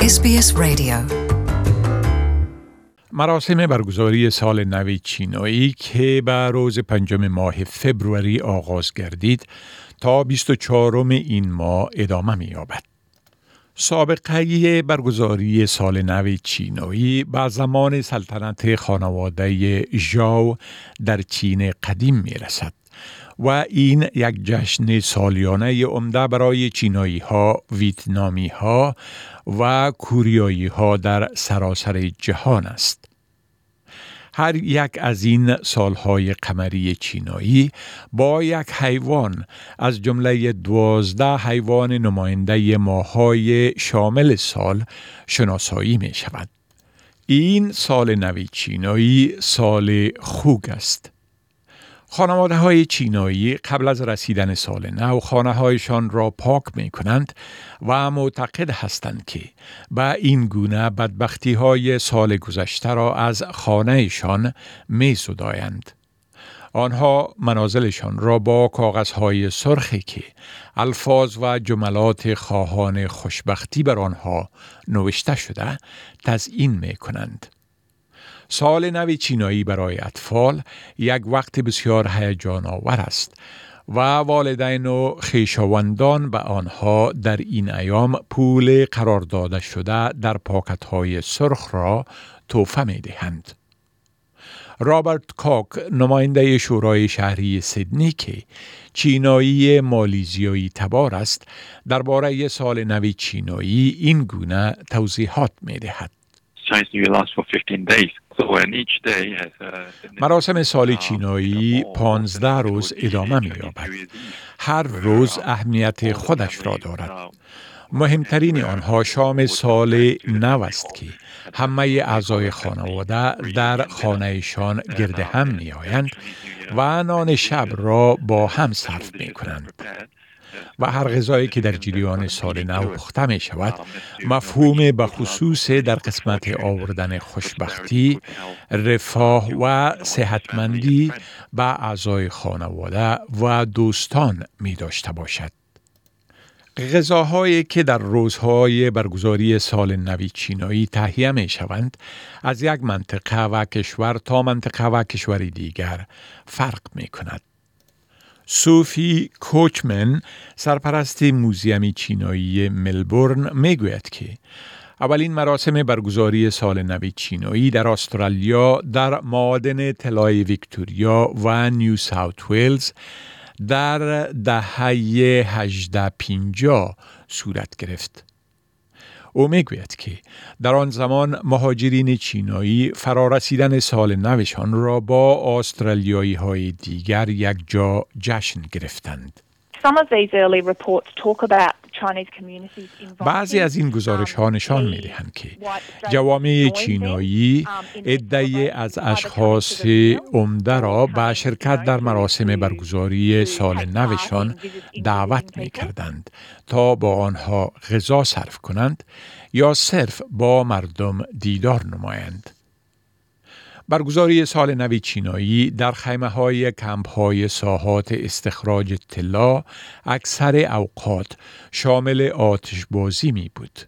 SBS Radio. مراسم برگزاری سال نو چینایی که به روز 5 ماه فوریه آغاز گردید تا 24 این ماه ادامه می‌یابد. سابقه برگزاری سال نو چینایی به زمان سلطنت خانواده ژاو در چین قدیم می‌رسد و این یک جشن سالیانه عمده برای چینایی‌ها، ویتنامی‌ها و کوریایی‌ها در سراسر جهان است. هر یک از این سالهای قمری چینایی با یک حیوان از جمله 12 حیوان نماینده ماه‌های شامل سال شناسایی می شود. این سال نو چینایی سال خوگ است. خانواده‌های چینایی قبل از رسیدن سال نو خانه‌هایشان را پاک می‌کنند و معتقد هستند که به این گونه بدبختی‌های سال گذشته را از خانه‌شان می‌زدایند. آنها منازلشان را با کاغذهای سرخی که الفاظ و جملات خواهان خوشبختی بر آنها نوشته شده تزیین می‌کنند. سال نو چینایی برای اطفال یک وقت بسیار هیجان آور است و والدین و خویشاوندان به آنها در این ایام پول قرار داده شده در پاکت‌های سرخ را تحفه می‌دهند. رابرت کاک، نماینده شورای شهری سیدنی که چینایی مالیزیایی تبار است، درباره سال نو چینایی این گونه توضیحات می‌دهد. مراسم سال چینایی 15 روز ادامه می‌یابد. هر روز اهمیت خودش را دارد. مهمترین آنها شام سال نو است که همه اعضای خانواده در خانه‌شان گرد هم می‌آیند و نان شب را با هم صرف می‌کنند. و هر غذایی که در جریان سال نو پخته می شود مفهوم به خصوص در قسمت آوردن خوشبختی، رفاه و صحتمندی به اعضای خانواده و دوستان می داشته باشد. غذاهایی که در روزهای برگزاری سال نو چینایی تهیه می شوند از یک منطقه و کشور تا منطقه و کشور دیگر فرق می کند. سوفی کوچمن، سرپرست موزیم چینایی ملبورن، میگوید که اولین مراسم برگزاری سال نو چینایی در استرالیا در معادن طلای ویکتوریا و نیو ساوت ویلز در دهه 1850 صورت گرفت. او میگوید که در آن زمان مهاجرین چینایی فرارسیدن سال نوشان را با استرالیایی های دیگر یک جا جشن گرفتند. بعضی از این گزارش ها نشان می دهند که جوامع چینایی عده‌ای از اشخاص عمده را به شرکت در مراسم برگزاری سال نوشان دعوت می کردند تا با آنها غذا صرف کنند یا صرف با مردم دیدار نمایند. برگزاری سال نو چینایی در خیمه‌های کمپ‌های ساحات استخراج طلا اکثر اوقات شامل آتش‌بازی می بود.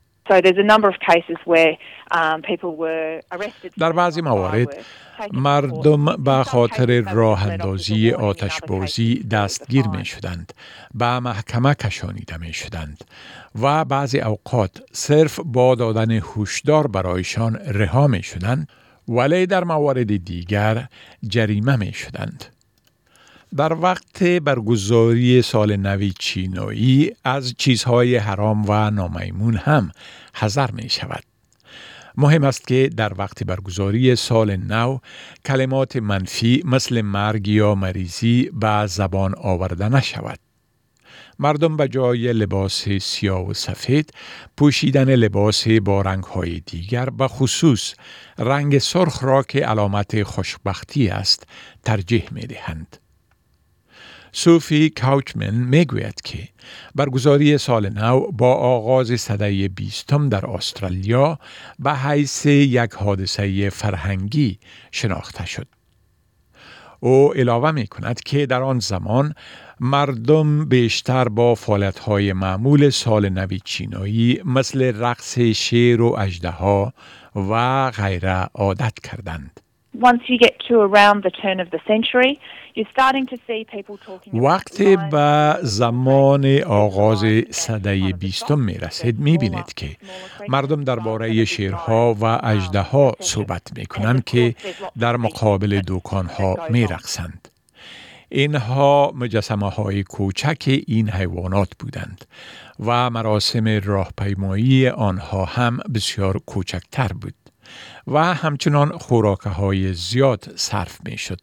در بعضی موارد مردم به خاطر راه اندازی آتش‌بازی دستگیر می شدند، به محکمه کشانیده می شدند و بعضی اوقات صرف با دادن هشدار برایشان رها می شدند، ولی در موارد دیگر جریمه می شدند. در وقت برگزاری سال نو چینایی از چیزهای حرام و نامیمون هم حذر می شود. مهم است که در وقت برگزاری سال نو کلمات منفی مثل مرگ یا مریضی به زبان آورده نشود. مردم به جای لباس سیاه و سفید پوشیدن لباس با رنگ‌های دیگر، به خصوص رنگ سرخ را که علامت خوشبختی است ترجیح می‌دهند. سوفی کوچمن میگوید که برگزاری سال نو با آغاز سده 20 در استرالیا به حیث یک حادثه فرهنگی شناخته شد. او علاوه می کند که در آن زمان مردم بیشتر با فعالیت‌های معمول سال نو چینایی مثل رقص شیر و اژدها و غیره عادت کردند. Once you get to around the turn of the century, you're starting to see people talking about وقتی به زمان آغاز سده 20 می رسید می بینید که مردم درباره شیرها و اژدها صحبت می کنند که در مقابل دکانها می رقصند. اینها مجسمه های کوچک این حیوانات بودند و مراسم راهپیمایی آنها هم بسیار کوچکتر بود و همچنان خوراک های زیاد صرف می شد.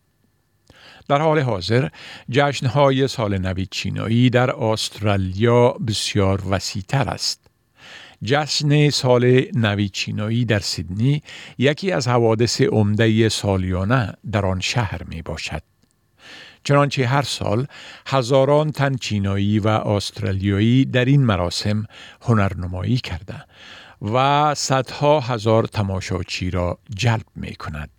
در حال حاضر جشن‌های سال نو چینایی در استرالیا بسیار وسیع‌تر است. جشن سال نو چینایی در سیدنی یکی از حوادث عمده سالیانه در آن شهر می باشد. چنانچه هر سال هزاران تن چینایی و استرالیایی در این مراسم هنرنمایی کرده و صدها هزار تماشاچی را جلب می کند.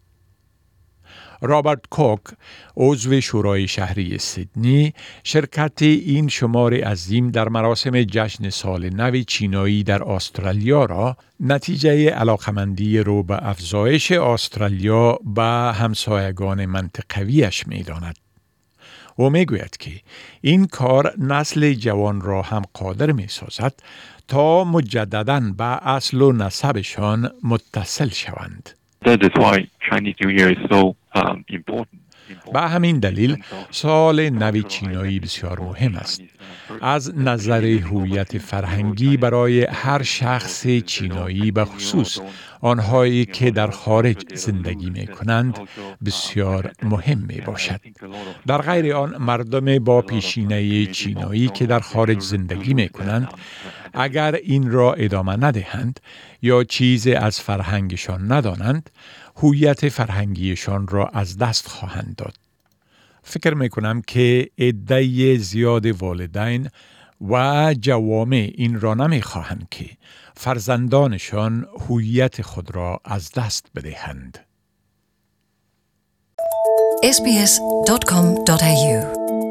رابرت کوک، عضو شورای شهری سیدنی، شرکت این شمار عظیم در مراسم جشن سال نو چینایی در استرالیا را نتیجه علاقمندی رو به افزایش استرالیا به همسایگان منطقویش می داند. او می گوید که این کار نسل جوان را هم قادر می سازد تا مجدداً به اصل و نسبشان متصل شوند. That is why Chinese New Year is so important. به همین دلیل سال نو چینایی بسیار مهم است. از نظر هویت فرهنگی برای هر شخص چینایی به خصوص آنهایی که در خارج زندگی می کنند بسیار مهم می باشد. در غیر آن مردم با پیشینه چینایی که در خارج زندگی می کنند اگر این را ادامه ندهند یا چیزی از فرهنگشان ندانند هویت فرهنگیشان را از دست خواهند داد. فکر می کنم که عده زیاد والدین و جوامع این را نمی خواهند که فرزندانشان هویت خود را از دست بدهند. sbs.com.au